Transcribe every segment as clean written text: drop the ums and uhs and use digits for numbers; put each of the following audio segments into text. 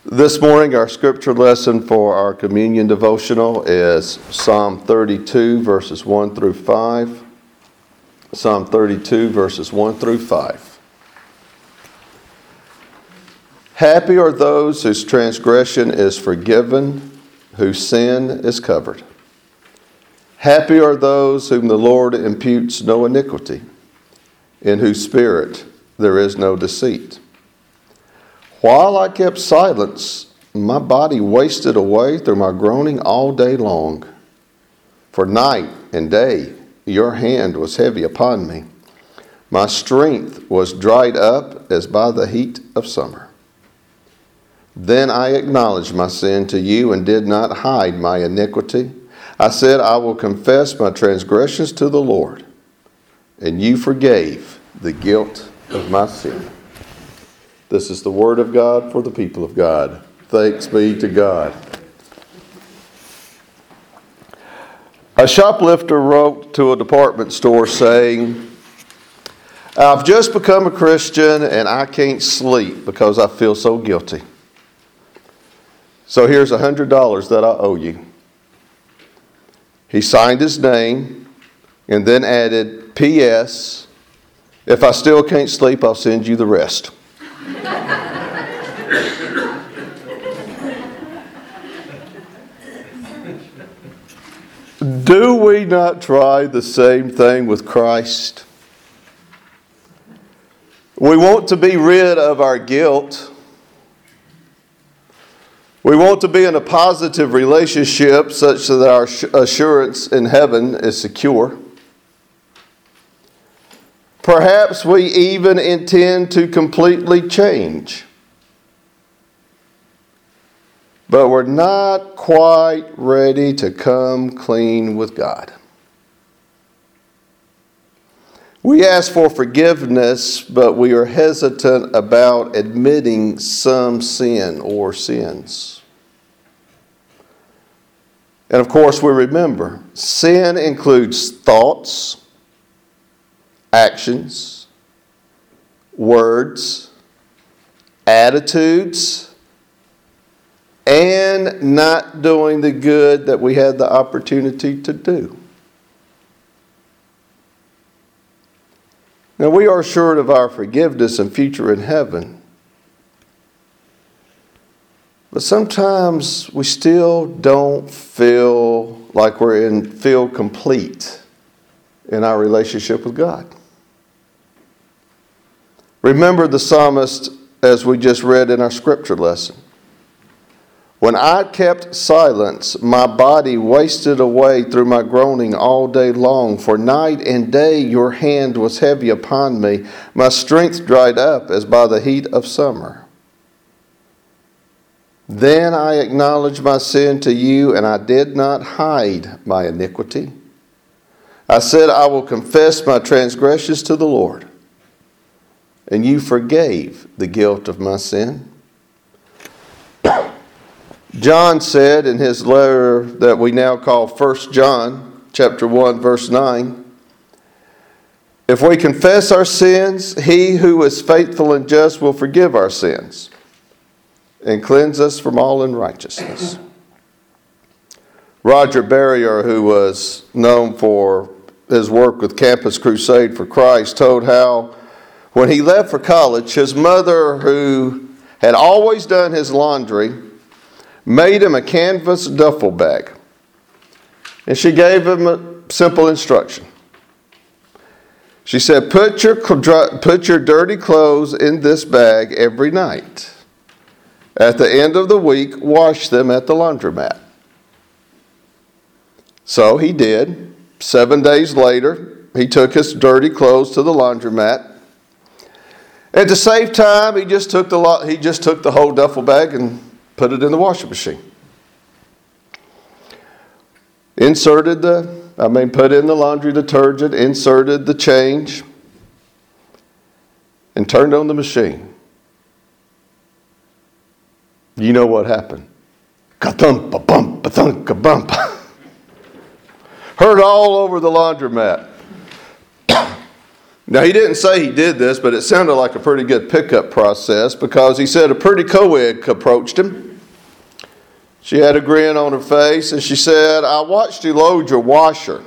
This morning, our scripture lesson for our communion devotional is Psalm 32, verses 1 through 5. Psalm 32, verses 1 through 5. Happy are those whose transgression is forgiven, whose sin is covered. Happy are those whom the Lord imputes no iniquity, in whose spirit there is no deceit. While I kept silence, my body wasted away through my groaning all day long. For night and day your hand was heavy upon me. My strength was dried up as by the heat of summer. Then I acknowledged my sin to you and did not hide my iniquity. I said, I will confess my transgressions to the Lord, and you forgave the guilt of my sin. This is the word of God for the people of God. Thanks be to God. A shoplifter wrote to a department store saying, I've just become a Christian and I can't sleep because I feel so guilty. So here's $100 that I owe you. He signed his name and then added, P.S. If I still can't sleep, I'll send you the rest. Do we not try the same thing with Christ? We want to be rid of our guilt. We want to be in a positive relationship such that our assurance in heaven is secure. Perhaps we even intend to completely change. But we're not quite ready to come clean with God. We ask for forgiveness, but we are hesitant about admitting some sin or sins. And of course, we remember, sin includes thoughts, actions, words, attitudes, and not doing the good that we had the opportunity to do. Now, we are assured of our forgiveness and future in heaven. But sometimes we still don't feel like feel complete in our relationship with God. Remember the psalmist as we just read in our scripture lesson. When I kept silence, my body wasted away through my groaning all day long. For night and day your hand was heavy upon me. My strength dried up as by the heat of summer. Then I acknowledged my sin to you, and I did not hide my iniquity. I said, I will confess my transgressions to the Lord, and you forgave the guilt of my sin. John said in his letter that we now call 1 John, chapter 1, verse 9, if we confess our sins, he who is faithful and just will forgive our sins and cleanse us from all unrighteousness. Roger Barrier, who was known for his work with Campus Crusade for Christ, told how when he left for college, his mother, who had always done his laundry, made him a canvas duffel bag. And she gave him a simple instruction. She said, put your dirty clothes in this bag every night. At the end of the week, wash them at the laundromat. So he did. 7 days later, he took his dirty clothes to the laundromat. And to save time, he just took the whole duffel bag and put it in the washing machine. Put in the laundry detergent, inserted the change, and turned on the machine. You know what happened? Ka-thump, ba-bump, ba-thunk, ka-bump. Heard all over the laundromat. Now, he didn't say he did this, but it sounded like a pretty good pickup process because he said a pretty co-ed approached him. She had a grin on her face and she said, "I watched you load your washer.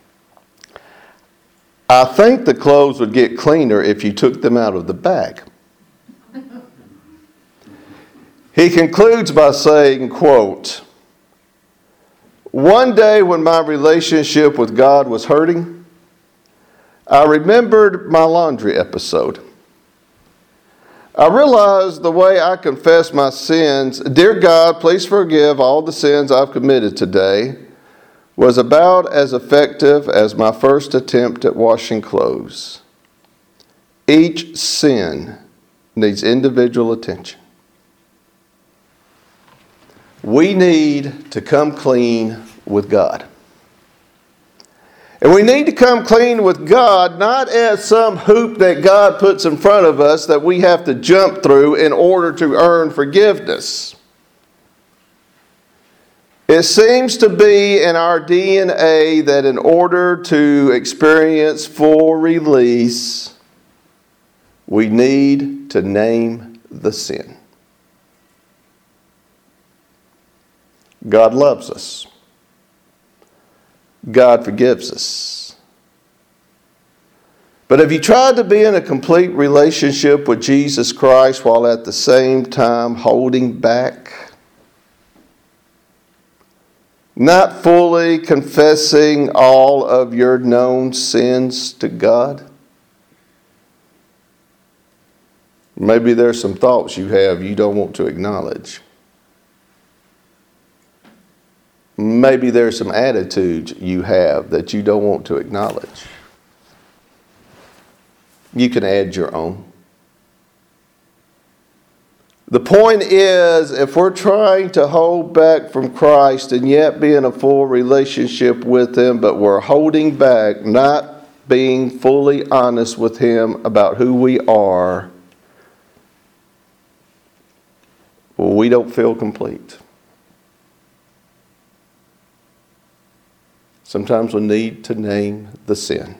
I think the clothes would get cleaner if you took them out of the bag." He concludes by saying, quote, "One day when my relationship with God was hurting, I remembered my laundry episode. I realized the way I confess my sins, 'Dear God, please forgive all the sins I've committed today,' was about as effective as my first attempt at washing clothes. Each sin needs individual attention. We need to come clean with God. And we need to come clean with God not as some hoop that God puts in front of us that we have to jump through in order to earn forgiveness. It seems to be in our DNA that in order to experience full release, we need to name the sin. God loves us. God forgives us. But have you tried to be in a complete relationship with Jesus Christ while at the same time holding back? Not fully confessing all of your known sins to God? Maybe there's some thoughts you have you don't want to acknowledge. Maybe there's some attitudes you have that you don't want to acknowledge. You can add your own. The point is, if we're trying to hold back from Christ and yet be in a full relationship with Him, but we're holding back, not being fully honest with Him about who we are, well, we don't feel complete. Sometimes we need to name the sin.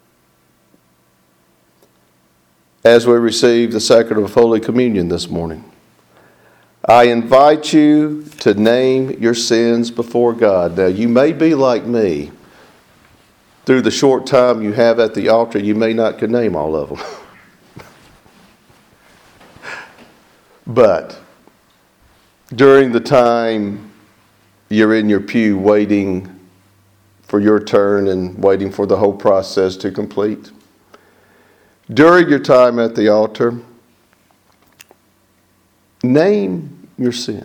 As we receive the sacrament of Holy Communion this morning, I invite you to name your sins before God. Now, you may be like me. Through the short time you have at the altar, you may not can name all of them. But during the time you're in your pew waiting for your turn and waiting for the whole process to complete, during your time at the altar, name your sin.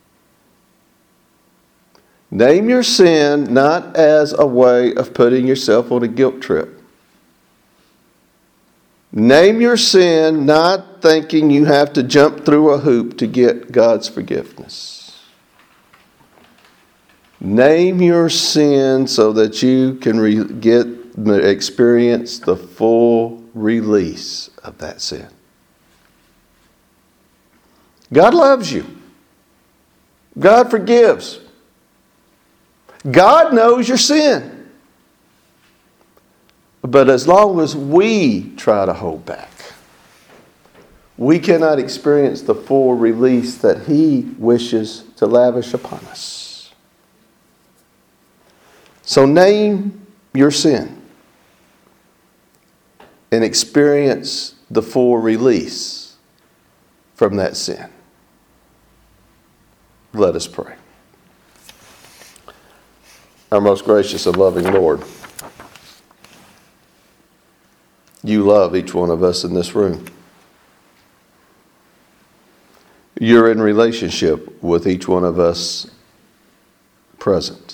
Name your sin not as a way of putting yourself on a guilt trip. Name your sin not thinking you have to jump through a hoop to get God's forgiveness. Name your sin so that you can experience the full release of that sin. God loves you. God forgives. God knows your sin. But as long as we try to hold back, we cannot experience the full release that He wishes to lavish upon us. So name your sin and experience the full release from that sin. Let us pray. Our most gracious and loving Lord, You love each one of us in this room. You're in relationship with each one of us present.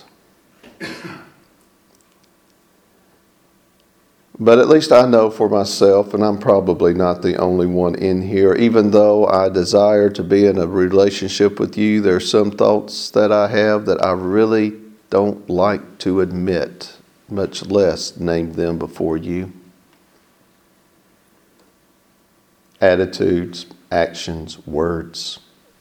But at least I know for myself, and I'm probably not the only one in here, even though I desire to be in a relationship with You, there are some thoughts that I have that I really don't like to admit, much less name them before You. Attitudes, actions, words.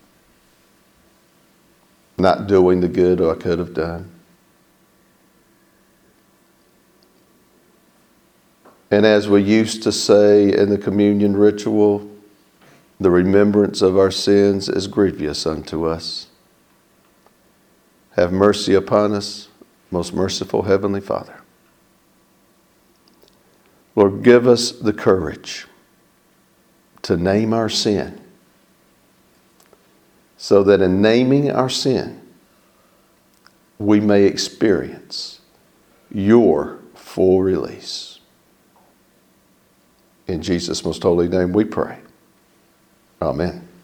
Not doing the good I could have done. And as we used to say in the communion ritual, the remembrance of our sins is grievous unto us. Have mercy upon us, most merciful Heavenly Father. Lord, give us the courage to name our sin, so that in naming our sin, we may experience your full release. In Jesus' most holy name we pray. Amen.